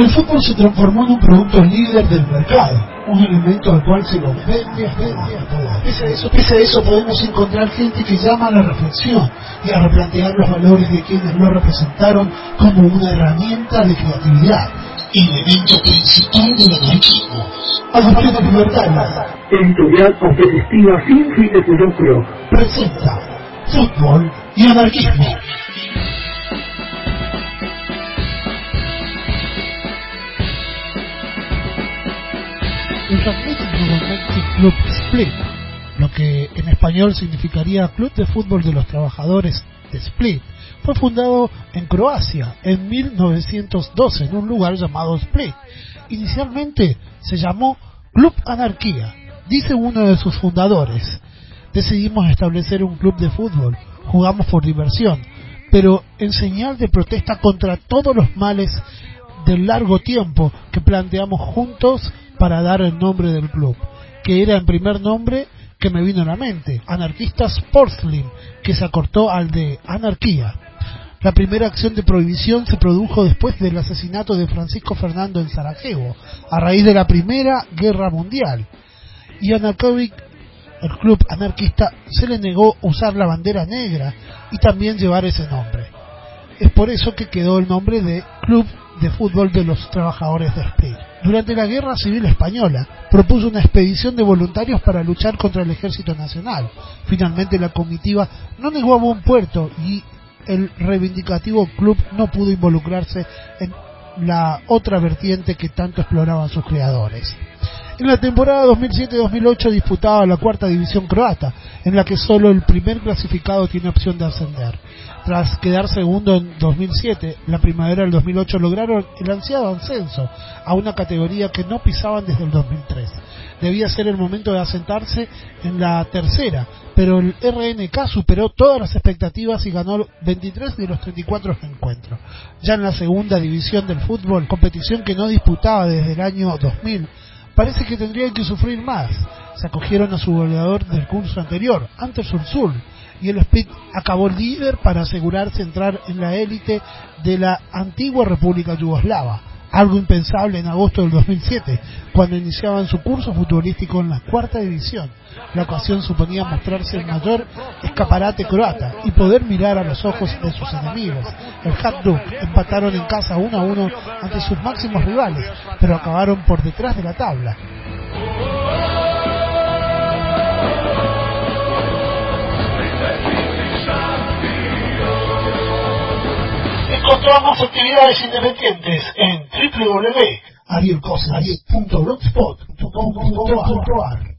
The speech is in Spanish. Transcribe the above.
El fútbol se transformó en un producto líder del mercado, un elemento al cual se lo vende a todas. Pese a eso podemos encontrar gente que llama a la reflexión y a replantear los valores de quienes lo representaron como una herramienta de creatividad, elemento principal del anarquismo. Adopción de libertad. Editorial competitiva sin fines de lucro. Presenta Fútbol y Anarquismo. El Magnetic Romantic Club Split, lo que en español significaría Club de Fútbol de los Trabajadores de Split, fue fundado en Croacia en 1912 en un lugar llamado Split. Inicialmente se llamó Club Anarquía. Dice uno de sus fundadores: decidimos establecer un club de fútbol, jugamos por diversión, pero en señal de protesta contra todos los males del largo tiempo que planteamos juntos para dar el nombre del club, que era el primer nombre que me vino a la mente, Anarquista Sportslim, que se acortó al de Anarquía. La primera acción de prohibición se produjo después del asesinato de Francisco Fernando en Sarajevo, a raíz de la Primera Guerra Mundial. Y a Narkovic, el club anarquista, se le negó usar la bandera negra y también llevar ese nombre. Es por eso que quedó el nombre de Club de Fútbol de los Trabajadores de Split. Durante la Guerra Civil Española propuso una expedición de voluntarios para luchar contra el Ejército Nacional. Finalmente la comitiva no llegó a buen puerto y el reivindicativo club no pudo involucrarse en la otra vertiente que tanto exploraban sus creadores. En la temporada 2007-2008 disputaba la cuarta división croata, en la que solo el primer clasificado tiene opción de ascender. Tras quedar segundo en 2007, la primavera del 2008 lograron el ansiado ascenso a una categoría que no pisaban desde el 2003. Debía ser el momento de asentarse en la tercera, pero el RNK superó todas las expectativas y ganó 23 de los 34 encuentros. Ya en la segunda división del fútbol, competición que no disputaba desde el año 2000, parece que tendrían que sufrir más. Se acogieron a su goleador del curso anterior, Ante Sursul, y el Split acabó líder para asegurarse entrar en la élite de la antigua República Yugoslava, algo impensable en agosto del 2007, cuando iniciaban su curso futbolístico en la cuarta división. La ocasión suponía mostrarse el mayor escaparate croata y poder mirar a los ojos de sus enemigos. El Hajduk empataron en casa 1-1 ante sus máximos rivales, pero acabaron por detrás de la tabla. Encontramos actividades independientes en www.arielcosas.blogspot.com.ar